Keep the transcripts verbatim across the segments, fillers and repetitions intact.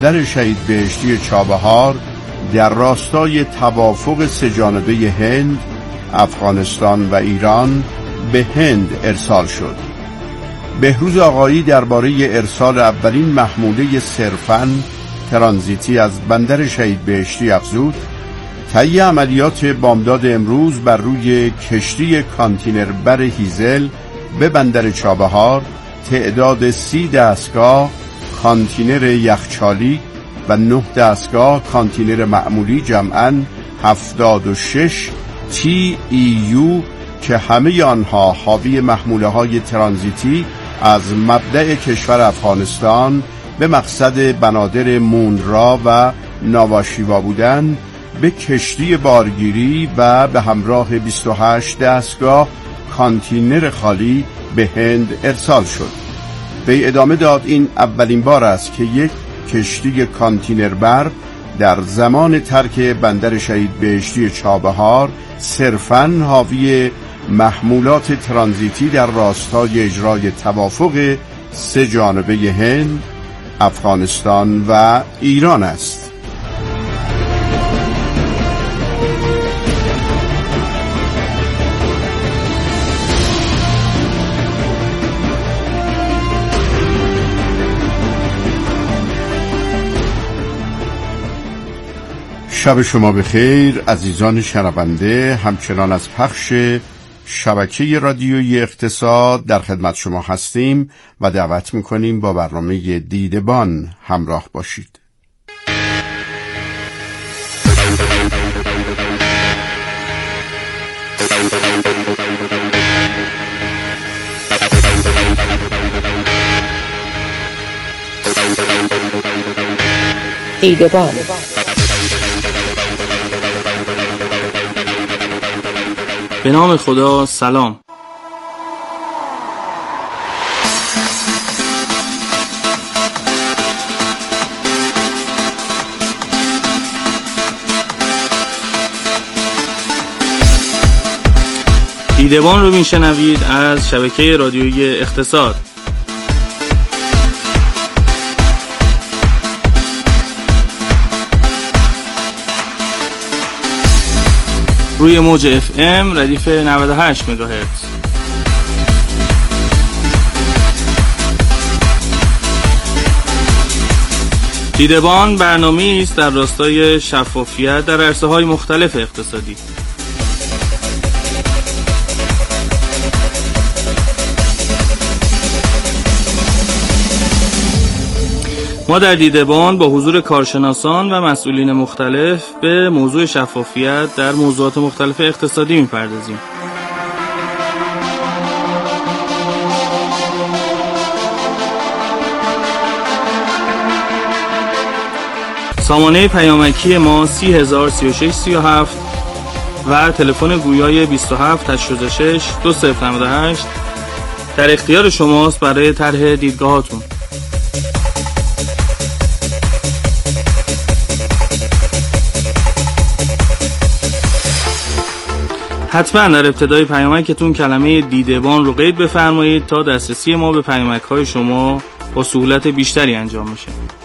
در شهید بهشتی چابهار در راستای توافق سه‌جانبه هند، افغانستان و ایران به هند ارسال شد. بهروز آقایی درباره ارسال اولین محموله صرفاً ترانزیتی از بندر شهید بهشتی افزود: طی عملیات بامداد امروز بر روی کشتی کانتینر بر هیزل به بندر چابهار تعداد سی دستگاه کانتینر یخچالی و نه دستگاه کانتینر معمولی جمعاً هفتاد و شش تی ای یو که همه آنها حاوی محموله های ترانزیتی از مبدأ کشور افغانستان به مقصد بنادر مونرا و ناواشیوا بودند، به کشتی بارگیری و به همراه بیست و هشت دستگاه کانتینر خالی به هند ارسال شد. به ادامه داد این اولین بار است که یک کشتی کانتینر بر در زمان ترک بندر شهید بهشتی چابهار صرفاً حاوی محمولات ترانزیتی در راستای اجرای توافق سه‌جانبه هند، افغانستان و ایران است. شب شما بخیر عزیزان شنونده. همچنان از پخش شبکه رادیویی اقتصاد در خدمت شما هستیم و دعوت میکنیم با برنامه دیدبان همراه باشید. دیدبان به نام خدا. سلام. دیدبان رو میشنوید از شبکه رادیویی اقتصاد. روی موج اف ام ردیف نود و هشت مگاهرتز. دیدبان برنامه‌ای است در راستای شفافیت در عرصه‌های مختلف اقتصادی. ما در دیدبان با حضور کارشناسان و مسئولین مختلف به موضوع شفافیت در موضوعات مختلف اقتصادی می‌پردازیم. سامانه پیامکی ما سی هزار سی و شش سی و هفت و تلفن گویای بیست و هفت هشتاد و شش دو صفر نود و هشت در اختیار شماست برای طرح دیدگاهاتون. حتما در ابتدای پیامکتون کلمه دیدبان رو قید بفرمایید تا دسترسی ما به پیامک‌های شما با سهولت بیشتری انجام میشه.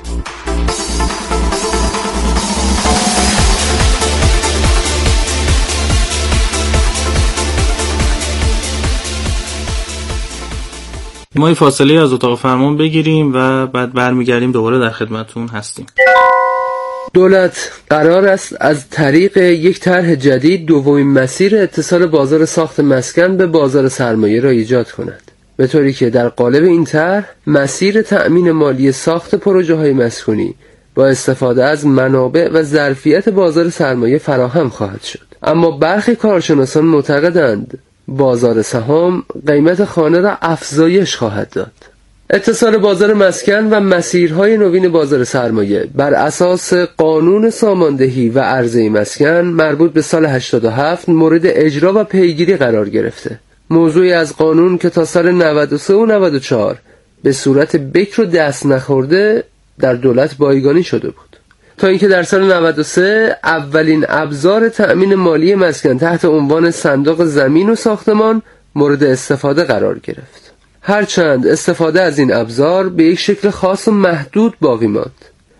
ما این فاصله از اتاق فرمان بگیریم و بعد برمیگردیم دوباره در خدمتون هستیم. دولت قرار است از طریق یک طرح جدید دومین مسیر اتصال بازار ساخت مسکن به بازار سرمایه را ایجاد کند، به طوری که در قالب این طرح مسیر تأمین مالی ساخت پروژه‌های مسکونی با استفاده از منابع و ظرفیت بازار سرمایه فراهم خواهد شد. اما برخی کارشناسان معتقدند بازار سهام قیمت خانه را افزایش خواهد داد. اتصال بازار مسکن و مسیرهای نوین بازار سرمایه بر اساس قانون ساماندهی و عرضه مسکن مربوط به سال هشتاد و هفت مورد اجرا و پیگیری قرار گرفته. موضوعی از قانون که تا سال نود و سه و نود و چهار به صورت بکر و دست نخورده در دولت بایگانی شده بود، تا اینکه در سال نود و سه اولین ابزار تأمین مالی مسکن تحت عنوان صندوق زمین و ساختمان مورد استفاده قرار گرفت. هرچند استفاده از این ابزار به یک شکل خاص و محدود باقی ماند،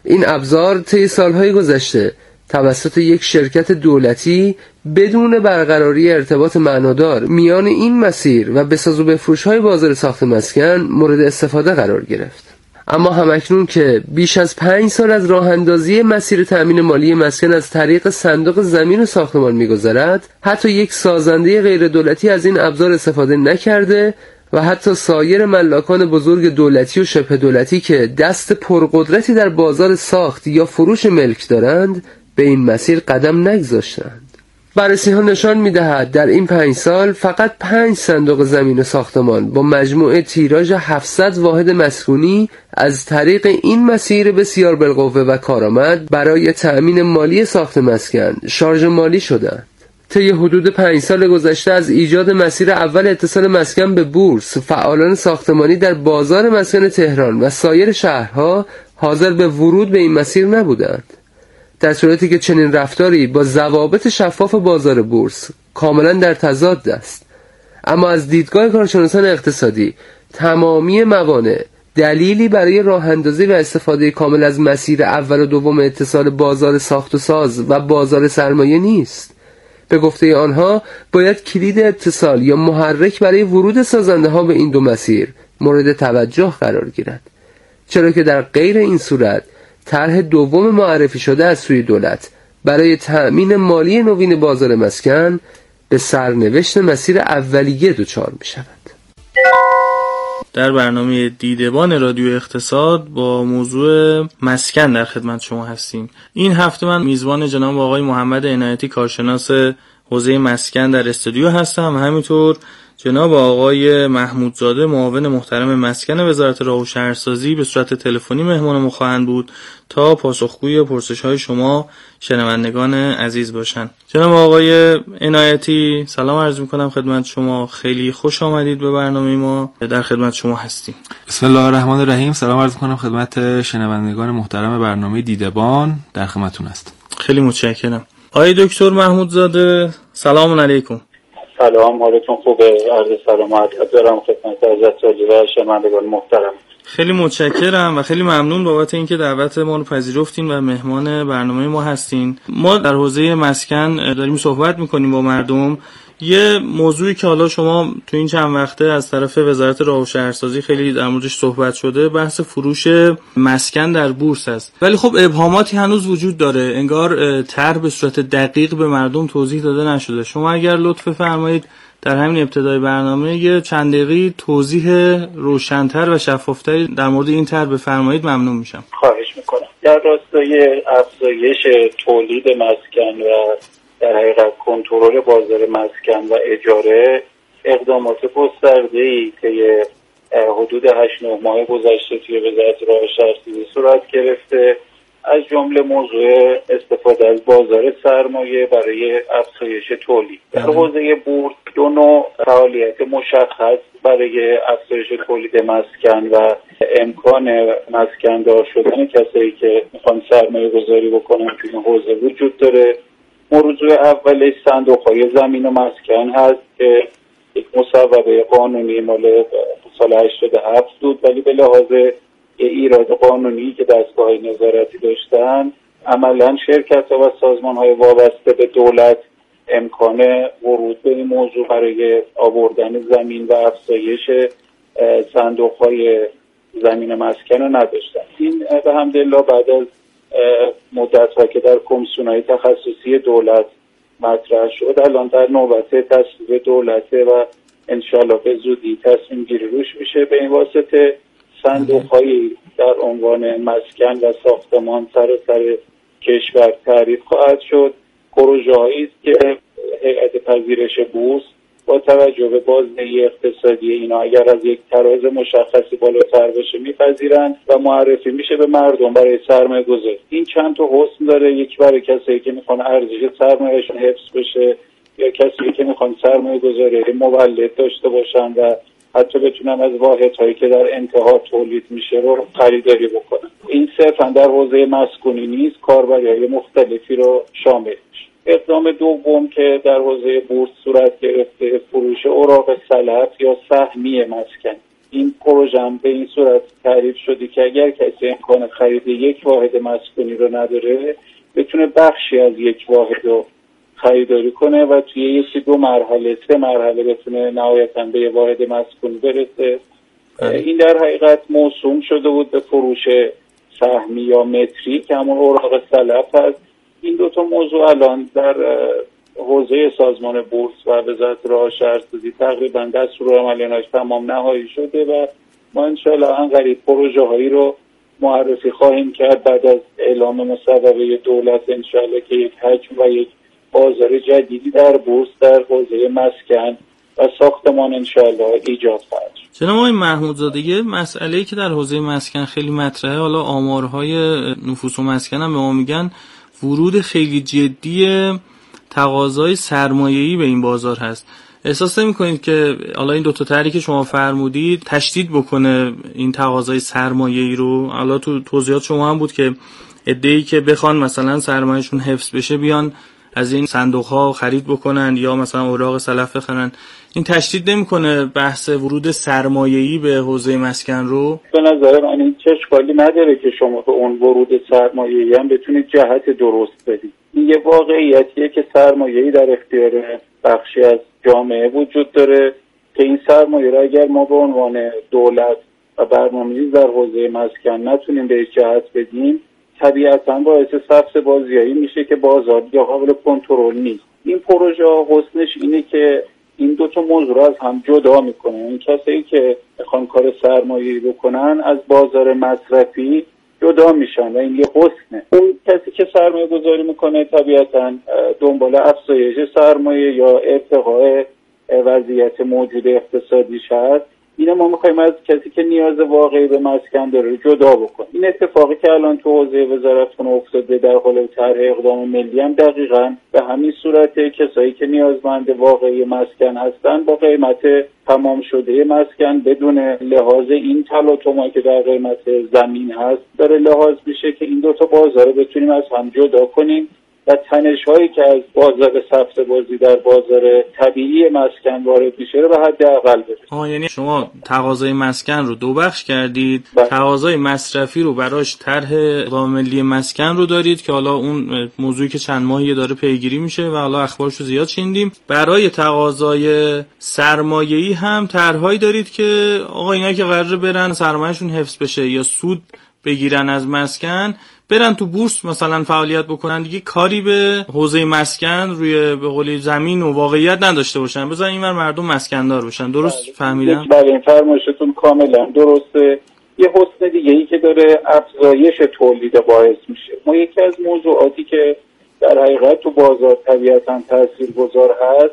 این ابزار طی سالهای گذشته توسط یک شرکت دولتی بدون برقراری ارتباط معنادار میان این مسیر و بساز و بفروش‌های بازار ساخت مسکن مورد استفاده قرار گرفت. اما همکنون که بیش از پنج سال از راه اندازی مسیر تأمین مالی مسکن از طریق صندوق زمین و ساختمان می‌گذرد، حتی یک سازنده غیر دولتی از این ابزار استفاده نکرده و حتی سایر ملاکان بزرگ دولتی و شبه دولتی که دست پرقدرتی در بازار ساخت یا فروش ملک دارند به این مسیر قدم نگذاشتند. بررسی ها نشان می‌دهد در این پنج سال فقط پنج صندوق زمین و ساختمان با مجموعه تیراژ هفتصد واحد مسکونی از طریق این مسیر بسیار بالقوه و کارآمد برای تأمین مالی ساخت مسکن شارژ مالی شدند. طی حدود پنج سال گذشته از ایجاد مسیر اول اتصال مسکن به بورس، فعالان ساختمانی در بازار مسکن تهران و سایر شهرها حاضر به ورود به این مسیر نبودند، در صورتی که چنین رفتاری با ضوابط شفاف بازار بورس کاملا در تضاد است. اما از دیدگاه کارشناسان اقتصادی تمامی موانع دلیلی برای راه اندازی و استفاده کامل از مسیر اول و دوم اتصال بازار ساخت و ساز و بازار سرمایه نیست. به گفته آنها باید کلید اتصال یا محرک برای ورود سازنده ها به این دو مسیر مورد توجه قرار گیرد، چرا که در غیر این صورت طرح دوم معرفی شده از سوی دولت برای تأمین مالی نوین بازار مسکن به سرنوشت مسیر اولیه دچار می شود. در برنامه دیدبان رادیو اقتصاد با موضوع مسکن در خدمت شما هستیم. این هفته من میزبان جناب آقای محمد عنایتی کارشناس حوزه مسکن در استودیو هستم و همینطور جناب آقای محمودزاده معاون محترم مسکن وزارت راه و شهرسازی به صورت تلفنی مهمان ما خواهند بود تا پاسخگوی پرسش‌های شما شنوندگان عزیز باشند. جناب آقای عنایتی سلام عرض می‌کنم خدمت شما، خیلی خوش آمدید به برنامه ما، در خدمت شما هستیم. بسم الله الرحمن الرحیم. سلام عرض می‌کنم خدمت شنوندگان محترم برنامه دیدبان، در خدمتتون هستم. خیلی متشکرم. آقای دکتر محمودزاده سلام علیکم. سلام، حالتون خوبه؟ عرض سلام و ادب دارم خدمت حضرت عالی و شنوندگان محترم. خیلی متشکرم و خیلی ممنون بابت اینکه دعوت ما رو پذیرفتین و مهمان برنامه ما هستین. ما در حوزه مسکن داریم صحبت میکنیم با مردم. یه موضوعی که حالا شما تو این چند وقته از طرف وزارت راه و شهرسازی خیلی در موردش صحبت شده، بحث فروش مسکن در بورس است. ولی خب ابهاماتی هنوز وجود داره، انگار طرح به صورت دقیق به مردم توضیح داده نشده. شما اگر لطف فرمایید در همین ابتدای برنامه یه چند دقیقه توضیح روشن‌تر و شفافتری در مورد این طرح بفرمایید ممنون میشم. خواهش میکنم. در راستای افزایش تولید مسکن و در حقیقت کنترل بازار مسکن و اجاره اقدامات گسترده‌ای که حدود هشت نه ماه گذشته توی وزارت راه و شهرسازی صورت گرفته، از جمله موضوع استفاده از بازار سرمایه برای افزایش تولید. در حوزه بورس دو نوع فعالیت مشخص برای افزایش تولید مسکن و امکان مسکن دار شدن کسایی که میخوان سرمایه گذاری بکنن توی این حوزه وجود داره. موضوع اولش صندوق‌های زمین و مسکن هست که یک مصوبه قانونی مال سال هشتاد و هفت بود، ولی به لحاظ ایراد قانونی که دستگاه‌های نظارتی داشتن، عملاً شرکت‌ها و سازمان‌های وابسته به دولت امکان ورود به این موضوع برای آوردن زمین و افزایش صندوق‌های زمین مسکن رو نداشتن. این به حمدالله بعد از مدت‌ها که در کمیسیون‌های تخصصی دولت مطرح شد، الان در نوبت تصویب دولته و انشالله به زودی تصمیم گیری روش میشه. به این واسطه صندوق‌هایی در عنوان مسکن و ساختمان سراسر کشور تعریف خواهد شد. پروژه‌هایی است که هیئت پذیرش بورس با توجه به بازدهی اقتصادی اینا اگر از یک تراز مشخصی بالاتر بشه میپذیرند و معرفی میشه به مردم برای سرمایه گذاری. این چند تا حسن داره، یک برای کسایی که میخوان ارزش سرمایه‌شون حفظ بشه یا کسایی که میخوان سرمایه گذاری مولد داشته باشن و حتی بتونن از واحدهایی که در انتها تولید میشه رو خریداری بکنن. این صرفا در حوزه مسکونی نیست، کاربری‌های مختلفی رو شامل میشه. اقدام دوم که در حوزه بورس صورت گرفته، فروش اوراق سلف یا سهمی مسکن. این پروژه هم به این صورت تعریف شده که اگر کسی امکان خرید یک واحد مسکونی رو نداره بتونه بخشی از یک واحد رو خریداری کنه و توی یکی دو مرحله سه مرحله بتونه نهایتاً به یه واحد مسکونی برسه. این در حقیقت موسوم شده بود به فروش سهمی یا متری که همون اوراق سلف هست. این دوتا موضوع الان در حوزه سازمان بورس و وزارت راه و شهرسازی تقریبا دستورالعملش تمام نهایی شده و ما انشاءالله انقریب پروژه هایی رو معرفی خواهیم کرد بعد از اعلام مصوبه دولت انشاءالله که یک حجم و یک بازار جدیدی در بورس در حوزه مسکن و ساختمان انشاءالله ایجاد خواهد شد. جناب آقای محمودزاده، یه مسئله‌ای که در حوزه مسکن خیلی مطرحه، حالا آمارهای نفوس و مسکن هم به ما میگن ورود خیلی جدی تقاضای سرمایه‌ای به این بازار هست. احساس نمی‌کنید که حالا این دو تا طرحی که شما فرمودید تشدید بکنه این تقاضای سرمایه‌ای رو؟ حالا تو توضیحات شما هم بود که عده‌ای که بخوان مثلا سرمایه‌شون حفظ بشه بیان از این صندوق‌ها خرید بکنن یا مثلا اوراق سلف بخرن. این تشدید نمی‌کنه بحث ورود سرمایه‌ای به حوزه مسکن رو؟ به نظر من این چه اشکالی نداره که شما به اون ورود سرمایه‌ای هم بتونید جهت درست بدید. این یه واقعیتیه که سرمایه‌ای در اختیار بخشی از جامعه وجود داره که این سرمایه را اگر ما به عنوان دولت و برنامه‌ریزی در حوزه مسکن نتونیم به جهت بدیم طبیعتاً باعث سبز بازیایی میشه که بازار یا قابل کنترل نیست. این پروژه حسنش اینه که این دو تا موضوع رو از هم جدا میکنه. این کسایی که میخوان کار سرمایه‌ای بکنن از بازار مصرفی جدا میشن و این یه حسنه. اون کسی که سرمایه گذاری میکنه طبیعتاً دنبال افزایش سرمایه یا ارتقاء وضعیت موجود اقتصادیش هست. اینه ما میخوایم از کسی که نیاز واقعی به مسکن داره جدا بکنیم. این اتفاقی که الان تو حوزه وزارتخونه افتاده در قالب طرح اقدام ملی هم دقیقاً به همین صورته. کسایی که نیازمند واقعی مسکن هستن با قیمت تمام شده مسکن بدون لحاظ این تلاطم‌هایی که در قیمت زمین هست داره لحاظ میشه که این دو تا بازار بتونیم از هم جدا کنیم و تنش‌هایی که از بازار سبز بازی در بازار طبیعی مسکن وارد میشه رو به حد اقل برسونیم. آه یعنی شما تقاضای مسکن رو دو بخش کردید، بله. تقاضای مصرفی رو براش طرح اقدام ملی مسکن رو دارید که حالا اون موضوعی که چند ماهیه داره پیگیری میشه و حالا اخبارش رو زیاد شنیدیم. برای تقاضای سرمایه‌ای هم طرحهایی دارید که آقا اینا که قراره برن سرمایه‌شون حفظ بشه یا سود بگیرن از مسکن برن تو بورس مثلا فعالیت بکنن، دیگه کاری به حوزه مسکن روی به قولی زمین و واقعیت نداشته باشن، بذارن اینور مردم مسکندار باشن. درست بله. فهمیدم؟ بله این فرمایشتون کاملا درسته. یه حسن دیگه ای که داره افزایش تولید باعث میشه. ما یکی از موضوعاتی که در حقیقت تو بازار طبیعتاً تاثیرگذار هست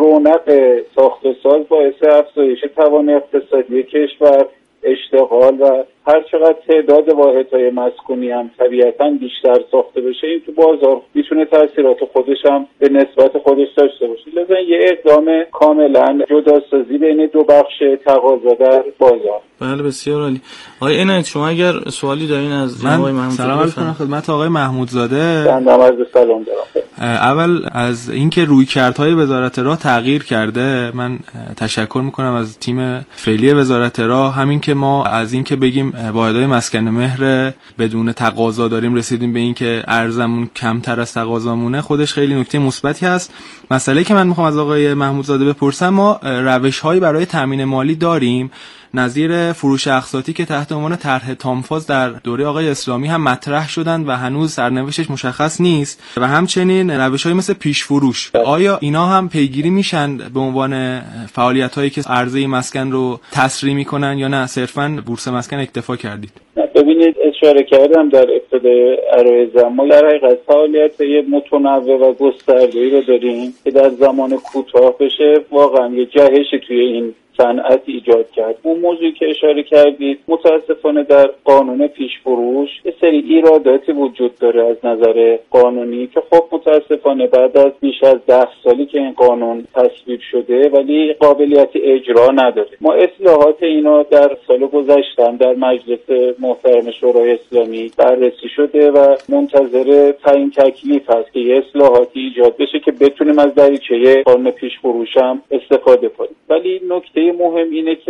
رونق ساخت و ساز باعث افزایش توان اقتصادی کشور، اشتغال و هر چقدر تعداد واحدهای مسکونی هم طبیعتاً بیشتر ساخته بشه این تو بازار میتونه تاثیرات خودش هم به نسبت خودش داشته باشه. لذا یه اقدام کاملا جداسازی بین دو بخش تقاضا در بازار. بله بسیار عالی. آقای عنایت شما اگر سوالی دارین از جناب آقای محمودزاده. سلام علیکم خدمت آقای محمودزاده. بنده عرض سلام دارم. اول از اینکه رویکردهای وزارت راه تغییر کرده من تشکر میکنم از تیم فعلی وزارت راه. همین که ما از اینکه بگیم واحدهای مسکن مهر بدون تقاضا داریم رسیدیم به اینکه ارزمون کمتر از تقاضامونه خودش خیلی نکته مثبتی هست. مسئله که من میخوام از آقای محمودزاده بپرسم، ما روش‌هایی برای تامین مالی داریم نظیر فروش اقساطی که تحت عنوان طرح تامفاز در دوره آقای اسلامی هم مطرح شدند و هنوز سرنوشتش مشخص نیست و همچنین روش‌هایی مثل پیش فروش. آیا اینا هم پیگیری میشن به عنوان فعالیت‌هایی که عرضه مسکن رو تسریع میکنن یا نه صرفاً بورس مسکن اکتفا کردید؟ ببینید اشاره کردم در ابتدای عرایضم ما در حقیقت فعالیت متنوع و گسترده‌ای رو داریم که در زمان کوتاه بشه واقعا یه جهشی توی این صنعت ایجاد کرد. اون موضوعی که اشاره کردید متاسفانه در قانون پیش فروش یه سری ایراداتی وجود داره از نظر قانونی که خب متاسفانه بعد از بیش از ده سالی که این قانون تصویب شده ولی قابلیت اجرا نداره. ما اصلاحات اینا در سال گذشته در مجلس محترم شورای اسلامی بررسی شده و منتظر تعیین تکلیف هست که یه اصلاحاتی ایجاد بشه که بتونیم از دریچه قانون پیش فروش هم استفاده کنیم. ولی نکته مهم اینه که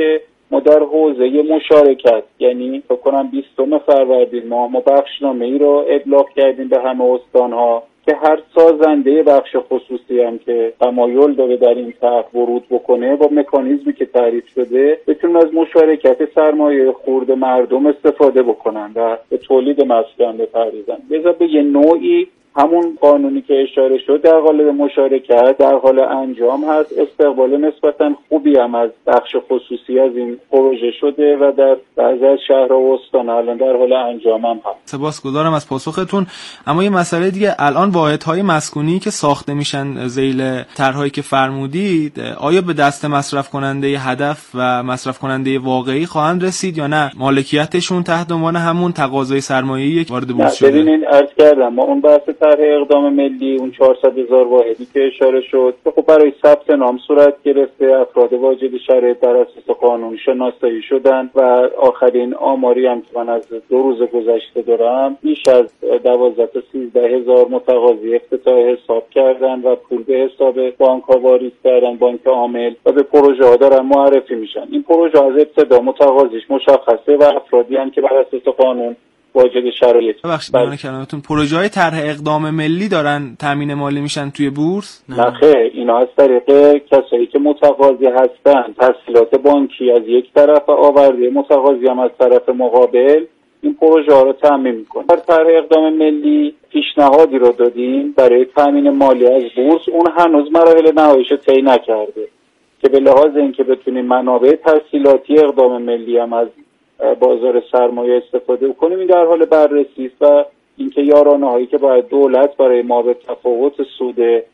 ما در حوزه مشارکت، یعنی فکر کنم بیستم فروردین ما ما بخشنامه‌ای رو ابلاغ کردیم به همه استان‌ها که هر سازنده بخش خصوصی هم که تمایل داره در این طرح ورود بکنه با مکانیزمی که تعریف شده بتونن از مشارکت سرمایه خرد مردم استفاده بکنن و به تولید مسکن بپردازن. لذا به یه نوعی همون قانونی که اشاره شد در قالب مشارکت در حال انجام هست. استقبال نسبتا خوبی هم از بخش خصوصی از این پروژه شده و در بعضی از شهرها و استان‌ها الان در حال انجام هم هست. سپاسگزارم از پاسختون. اما یه مسئله دیگه، الان واحدهای مسکونی که ساخته میشن ذیل طرحی که فرمودید آیا به دست مصرف کننده هدف و مصرف کننده واقعی خواهند رسید یا نه مالکیتشون تحت عنوان همون تقاضای سرمایه‌ای که وارد بورس شده؟ ببینید عرض کردم ما اون بحث طرح اقدام ملی اون چهارصد هزار واحدی که اشاره شد خب برای ثبت نام صورت گرفته، افراد واجد شرایط در اساس قانون شناسایی شدن و آخرین آماری هم که من از دو روز گذشته دارم بیش از دوازده تا سیزده هزار متقاضی افتتاح حساب کردن و پول به حساب بانک ها واریز کردن، بانک عامل، و به پروژه ها دارن معرفی میشن. این پروژه از ابتدا متقاضیش مشخصه و افرادی هم که بر اساس قانون واجد شرایط. ببخشید میان کلامتون، پروژه های طرح اقدام ملی دارن تامین مالی میشن توی بورس؟ نه خیر، اینا از طریق کسایی که متقاضی هستن تسهیلات بانکی از یک طرف و آورده متقاضی هم از طرف مقابل این پروژه ها رو تامین میکنه. در طرح اقدام ملی پیشنهادی رو دادیم برای تامین مالی از بورس، اون هنوز مراحل نهاییش طی نکرده که به لحاظ اینکه بتونیم منابع تسهیلاتی اقدام ملی هم از بازار سرمایه استفاده کنیم این در حال بررسی است و اینکه یارانه‌هایی که باید دولت برای ما به تفاوت سود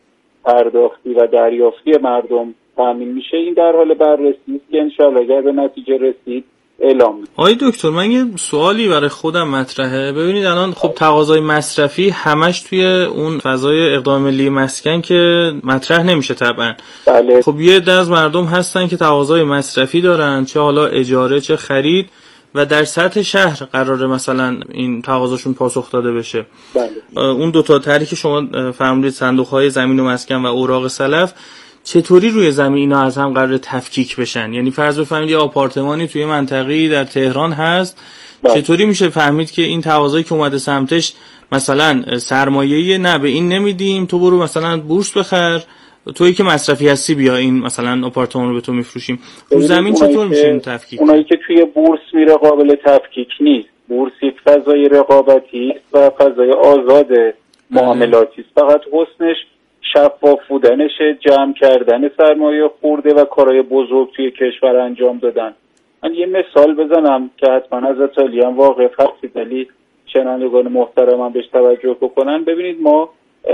پرداختی و دریافتی مردم تامین میشه این در حال بررسی است که انشاءالله اگر به نتیجه رسید اعلام می‌کنیم. آقای دکتر من یه سوالی برای خودم مطرحه. ببینید الان خب تقاضای مصرفی همش توی اون فضای اقدام ملی مسکن که مطرح نمیشه طبعا. بله. خب یه عده از مردم هستن که تقاضای مصرفی دارن، چه حالا اجاره چه خرید، و در سطح شهر قراره مثلا این تقاضاشون پاسخ داده بشه. بله. اون دو تا طرحی که شما فرمودید صندوق‌های زمین و مسکن و اوراق سلف، چطوری روی زمین اینا از هم قراره تفکیک بشن؟ یعنی فرض بفرمایید یه آپارتمانی توی منطقه‌ای در تهران هست، بله. چطوری میشه فهمید که این تقاضایی که اومده سمتش مثلا سرمایه‌ای نه به این نمیدیم، تو برو مثلا بورس بخر، تویی که مصرفی هستی بیا این مثلا آپارتمان رو به تو میفروشیم. رو زمین چطور میشه این تفکیک؟ اونایی که توی بورس میره قابل تفکیک نیست. بورس یک فضای رقابتی است و فضای آزاد معاملاتی است. فقط حسنش شفاف بودنشه، جمع کردن سرمایه خورده و کارهای بزرگ توی کشور انجام دادن. من یه مثال بزنم که حتما از اطلاعی هم واقف هستید ولی شنوندگان محترمم بهش توجه بکنن. ببینید ما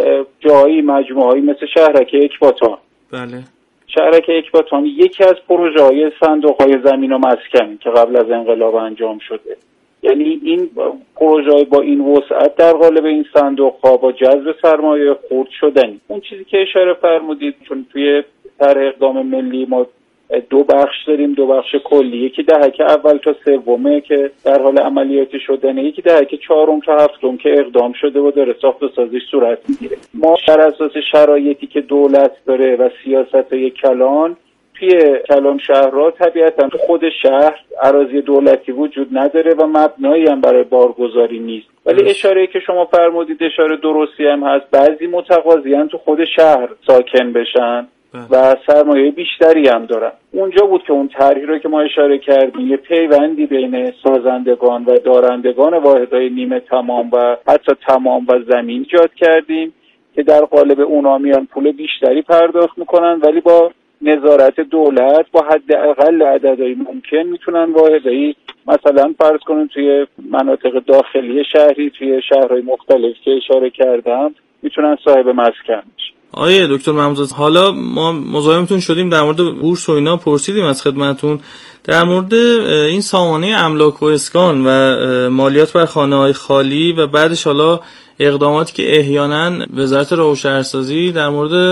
جایی مجموعه‌ای مثل شهرک اکباتان، بله، شهرک اکباتان یکی از پروژه‌های صندوق‌های زمین و مسکن که قبل از انقلاب انجام شده. یعنی این پروژه‌های با این وسعت در قالب این صندوق‌ها با جذب سرمایه خرد شدن. اون چیزی که اشاره فرمودید، چون توی طرح اقدام ملی ما دو بخش داریم، دو بخش کلی، یکی دهک اول تا سومه که در حال عملیاتی شدنه، یکی دهک چهارم تا هفتم که اقدام شده و داره ساخت و سازیش صورت میگیره. ما بر اساس شرایطی که دولت داره و سیاست‌های کلان توی کلان شهرها طبیعتاً تو خود شهر اراضی دولتی وجود نداره و مبنایی هم برای بارگذاری نیست. ولی اشاره‌ای که شما فرمودید اشاره درستی هم هست. بعضی متقاضیان تو خود شهر ساکن بشن و سرمایه بیشتری هم دارن. اونجا بود که اون طرحی رو که ما اشاره کردیم، یه پیوندی بین سازندگان و دارندگان واحدهای نیمه تمام و حتی تمام و زمین ایجاد کردیم که در قالب اونا میان پول بیشتری پرداخت میکنن ولی با نظارت دولت با حداقل عددهای ممکن میتونن واحدهای مثلا فرض کنیم توی مناطق داخلی شهری توی شهرهای مختلف که اشاره کردم میتونن صاحب مسکن بشن. آیه دکتر محمودزاده، حالا ما مزاحمتون شدیم در مورد بورس و اینا پرسیدیم از خدمتتون در مورد این سامانه املاک و اسکان و مالیات بر خانه‌های خالی و بعدش حالا اقداماتی که احیانا وزارت راه و شهرسازی در مورد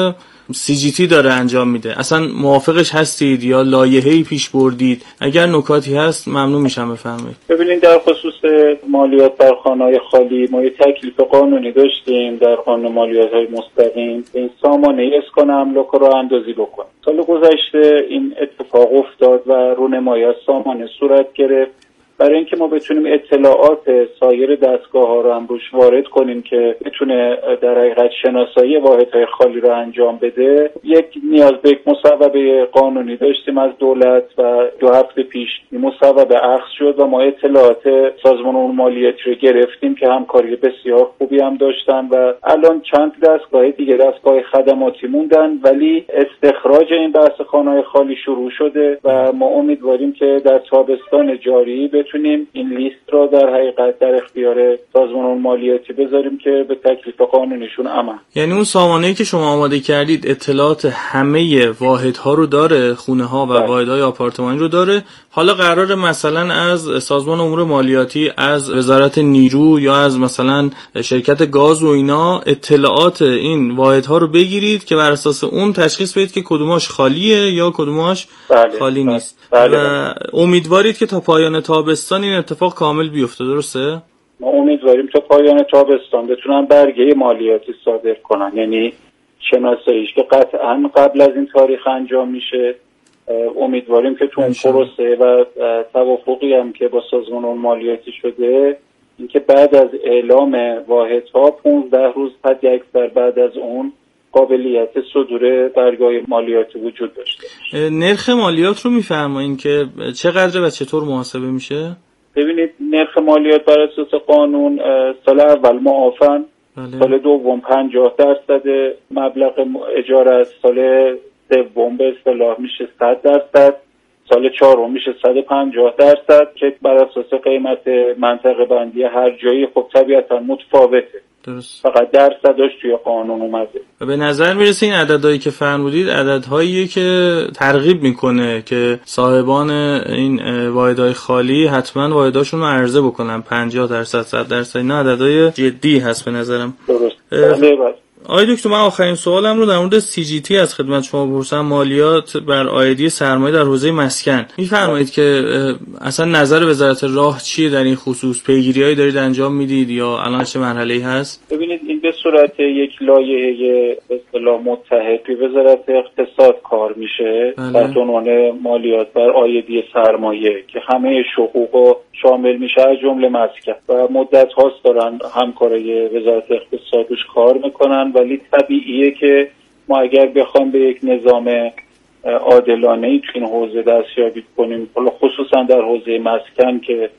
سی جی تی داره انجام میده. اصلا موافقش هستید یا لایحه‌ای پیش بردید؟ اگر نکاتی هست ممنون میشم بفرمایید. ببینید در خصوص مالیات بر خانه‌های خالی ما یه تکلیف قانونی داشتیم در قانون مالیات‌های مستقیم، این سامانه اسکان املاک رو اندازی بکنه. سال گذشته این اتفاق افتاد و رونمایی از سامانه صورت گرفت. برای اینکه ما بتونیم اطلاعات سایر دستگاه‌ها رو هم روش وارد کنیم که بتونه در حقیقت شناسایی واحدهای خالی رو انجام بده، یک نیاز به یک مصوبه قانونی داشتیم از دولت و دو هفته پیش این مصوبه اخذ شد و ما اطلاعات سازمان امور مالیاتی رو گرفتیم که همکاری بسیار خوبی هم داشتن و الان چند دستگاه دیگه دستگاه خدماتی موندن، ولی استخراج این بحث خانه‌های خالی شروع شده و ما امیدواریم که در تابستان جاری بتونیم این لیست را در حقیقت در اختیار سازمان مالیاتی بذاریم که به تکلیف قانونیشون عمل. یعنی اون سامانه‌ای که شما آماده کردید اطلاعات همه واحدها رو داره، خونه‌ها و واحدهای آپارتمانی رو داره. حالا قراره مثلا از سازمان امور مالیاتی، از وزارت نیرو یا از مثلا شرکت گاز و اینا اطلاعات این واحدها رو بگیرید که بر اساس اون تشخیص بدید که کدوماش خالیه یا کدوماش بله، خالی بله، نیست. بله. و امیدوارید که تا پایان تابستان این اتفاق کامل بیفته، درسته؟ ما امیدواریم تا پایان تابستان بتونن برگه مالیاتی صادر کنن، یعنی شناساییش که قطعا قبل از این تاریخ انجام میشه. امیدواریم که تو اون پروسه و توافقی هم که با سازمان مالیاتی شده اینکه بعد از اعلام واحدها پانزده روز حد اکثر بعد از اون قابلیت صدور برگه‌های مالیاتی وجود داشته. نرخ مالیات رو میفرمایین که چقدر و چطور محاسبه میشه؟ ببینید نرخ مالیات بر اساس قانون سال اول معافن، بله. سال دوم پنجاه درصد مبلغ اجاره است، سال سوم به اصطلاح میشه صد درصد، سال چهارم میشه صد و پنجاه درصد که بر اساس قیمت منطقه بندی هر جایی خب طبیعتا متفاوته. درست. فقط درصدش توی قانون اومده. و به نظر میرسه این عددهایی که فرمودید عددهاییه که ترغیب میکنه که صاحبان این واحدهای خالی حتما واحدهاشون رو عرضه بکنن. پنجاه درصد، صد درصد، اینا عددهای جدی هست به نظرم. درست. بله بله. آقای دکتر، من آخرین سوالم رو در مورد سی جی تی از خدمت شما بپرسم، مالیات بر عایدی سرمایه در حوزه مسکن. میفرمایید که اصلا نظر وزارت راه چیه در این خصوص؟ پیگیری‌هایی دارید انجام میدید یا الان چه مرحله‌ای هست؟ ببینید این به صورت یک لایحه به اصطلاح متحد به وزارت اقتصاد کار میشه تحت عنوان مالیات بر عایدی سرمایه که همه حقوق شامل میشه از جمله مسکن و مدت هاست دارن همکارای وزارت اقتصادش کار میکنن، ولی طبیعیه که ما اگر بخوایم به یک نظام عادلانه‌ای تو این حوزه دستیابی کنیم، خصوصا در حوزه مسکن که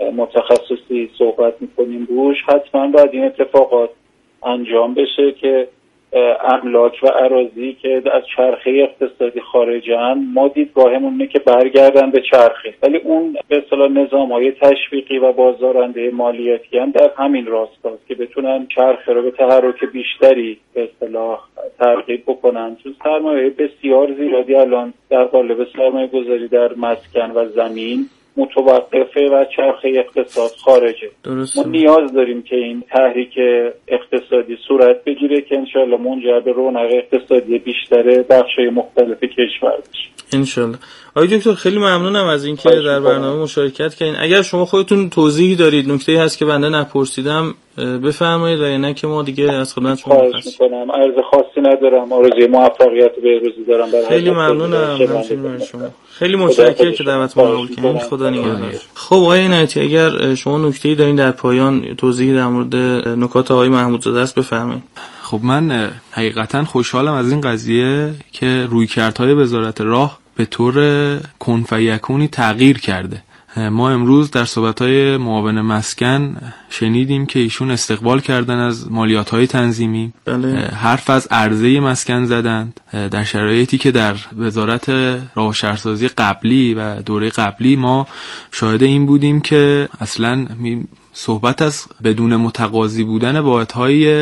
متخصصی صحبت میکنیم روش، حتما باید این اتفاقات انجام بشه که املاک و اراضی که از چرخه اقتصادی خارجن ما دیدگاهمون اینه که برگردن به چرخه، ولی اون به اصطلاح نظام‌های تشویقی و بازدارنده مالیاتی هم در همین راستاست که بتونن چرخه رو به تحرک بیشتری به اصطلاح ترغیب بکنن. چون سرمایه بسیار زیادی الان در قالب سرمایه گذاری در مسکن و زمین متوقفه و چرخه اقتصاد خارجه. درست. ما نیاز داریم که این تحریک اقتصادی صورت بگیره که انشاءالله منجر به رونق اقتصادی بیشتر بخش‌های مختلف کشور بشه. انشالله. آقای دکتر خیلی ممنونم از اینکه در برنامه مشارکت کردین. اگر شما خودتون توضیحی دارید، نکته‌ای هست که بنده نپرسیدم بفرمایید و نه که ما دیگه از خدمت شما خواهش می‌کنم. عرض خاصی ندارم. آرزوی موفقیت و بهروزی دارم برای خیلی ممنونم شما. خیلی متشکرم که دعوت ما رو قبول کردین. خدا نگهدار. خب آقای عنایتی، اگر شما نکته‌ای دارین در پایان توضیحی در مورد نکات آقای محمودزاده است بفرمایید. خب من حقیقتا خوشحالم از این قضیه که رویکردهای وزارت راه به طور کن فیکونی تغییر کرده. ما امروز در صحبت‌های معاون مسکن شنیدیم که ایشون استقبال کردن از مالیات‌های تنظیمی. بله. حرف از عرضه مسکن زدند در شرایطی که در وزارت راه و شهرسازی قبلی و دوره قبلی ما شاهد این بودیم که اصلاً صحبت از بدون متقاضی بودن واحدهای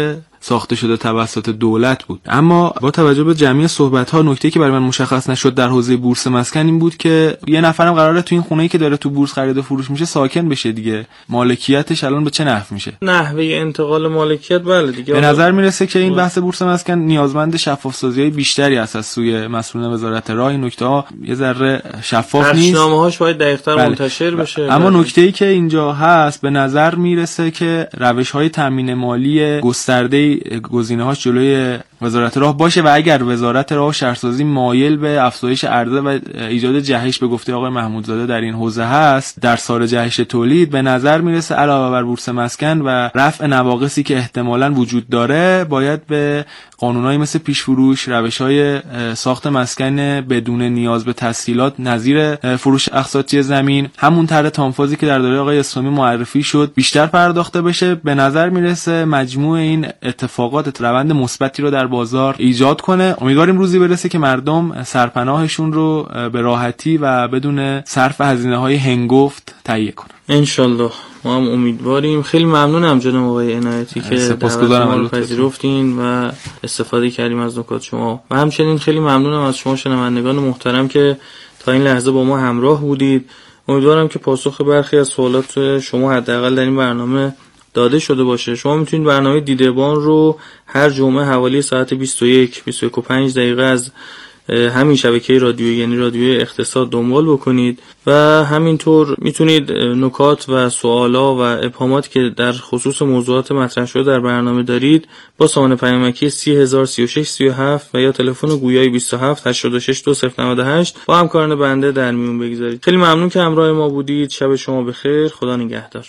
ساخته شده توسط دولت بود. اما با توجه به جمعی صحبت‌ها نکته‌ای که برای من مشخص نشد در حوزه بورس مسکن این بود که یه نفرم قراره تو این خونه‌ای که داره تو بورس خرید و فروش میشه ساکن بشه دیگه. مالکیتش الان به چه نحو میشه؟ نحوه انتقال مالکیت بله دیگه. به نظر میرسه که این بحث بورس مسکن نیازمند شفاف‌سازی‌های بیشتری است از سوی مسئولان وزارت راه. این نکته‌ها یه ذره شفاف نیست. برنامه‌هاش باید دقیق‌تر بله. منتشر بشه. اما نکته‌ای که اینجا هست به نظر میرسه که روش‌های تامین مالی گسترده گزینه‌هاش جلوی وزارت راه باشه و اگر وزارت راه و شهرسازی مایل به افزایش عرضه و ایجاد جهش به گفته آقای محمودزاده در این حوزه هست در سال جهش تولید، به نظر میرسه علاوه بر بورس مسکن و رفع نواقصی که احتمالاً وجود داره باید به قانونایی مثل پیش فروش، روش‌های ساخت مسکن بدون نیاز به تسهیلات نظیر فروش اقساطی زمین، همون طرح تامفازی که در دوره آقای اسلامی معرفی شد بیشتر پرداخته بشه. به نظر میرسه مجموع این اتفاقات روند مثبتی رو در بازار ایجاد کنه. امیدواریم روزی برسه که مردم سرپناهشون رو به راحتی و بدون صرف هزینه‌های هنگفت تهیه کنن. انشالله ما هم امیدواریم. خیلی ممنونم جناب آقای عنایتی که سپاسگزارم ما رو پذیرفتین و استفاده کردیم از نکات شما و همچنین خیلی ممنونم از شما شنوندگان محترم که تا این لحظه با ما همراه بودید. امیدوارم که پاسخ برخی از سوالات شما حداقل در این برنامه داده شده باشه. شما میتونید برنامه دیدبان رو هر جمعه حوالی ساعت بیست و یک بیست و یک و پنج دقیقه از همین شبکه رادیویی یعنی رادیوی اقتصاد دنبال بکنید و همینطور میتونید نکات و سوالا و ابهاماتی که در خصوص موضوعات مطرح شده در برنامه دارید با سامانه پیامکی سی هزار سی و شش سی و هفت و یا تلفن گویای بیست و هفت هشتاد و شش دو صفر نود و هشت با همکاران بنده در میون بگذارید. خیلی ممنون که همراه ما بودید. شب شما بخیر. خدا نگهدار.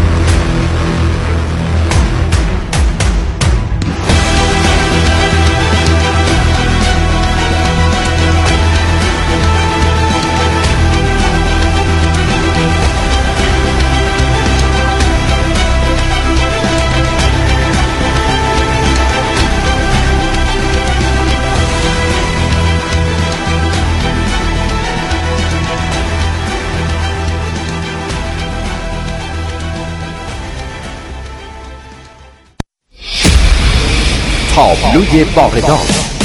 تابلوی باغدار،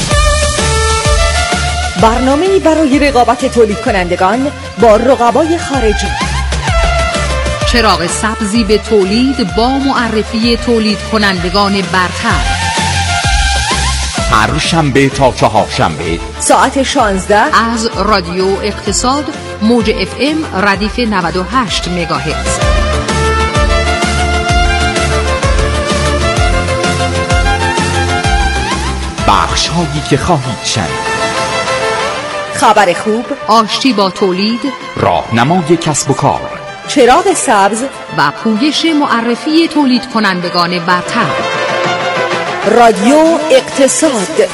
برنامه‌ای برای رقابت تولید کنندگان با رقبای خارجی. چراغ سبزی به تولید با معرفی تولید کنندگان برتر. هر شنبه تا چهارشنبه ساعت شانزده از رادیو اقتصاد موج اف ام ردیف نود و هشت مگاهرتز. بخش هایی که خواهید شنید: خبر خوب، آشتی با تولید، راهنمای کسب و کار، چراغ سبز و پویش معرفی تولید کنندگان برتر. رادیو اقتصاد.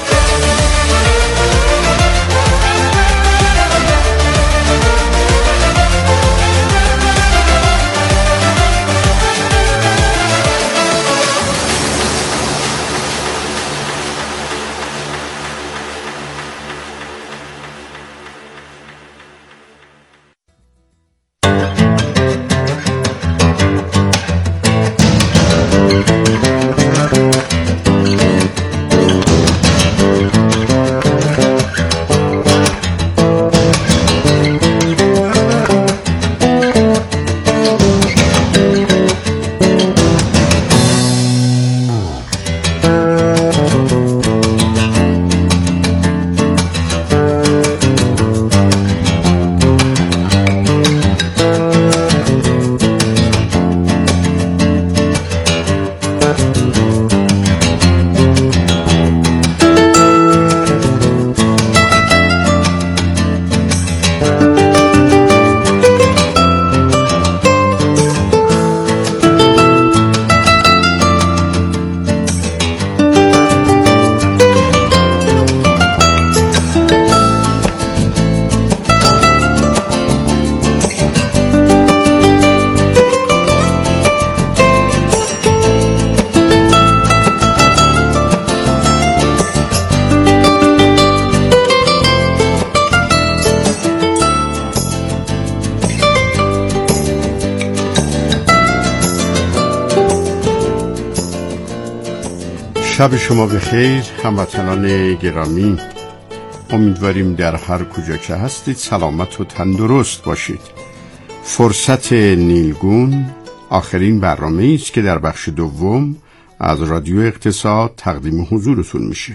شب شما بخیر هموطنان گرامی. امیدواریم در هر کجا که هستید سلامت و تندرست باشید. فرصت نیلگون آخرین برنامه است که در بخش دوم از رادیو اقتصاد تقدیم حضورتون میشه.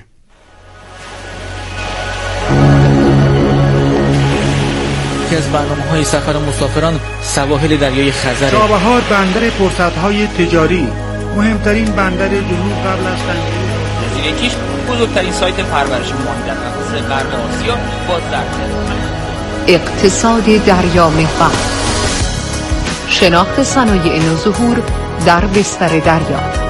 که از برنامه‌های سفر مسافران سواحل دریای خزر. چابهار بندر فرصت‌های تجاری، مهمترین بندر جنوب قبل از تنظیم. یکیش بزرگترین سایت پرورش ماهی در منطقه غرب آسیا با ظرفیت اقتصاد دریا محور، شناخت صنایع نوظهور در بستر دریا.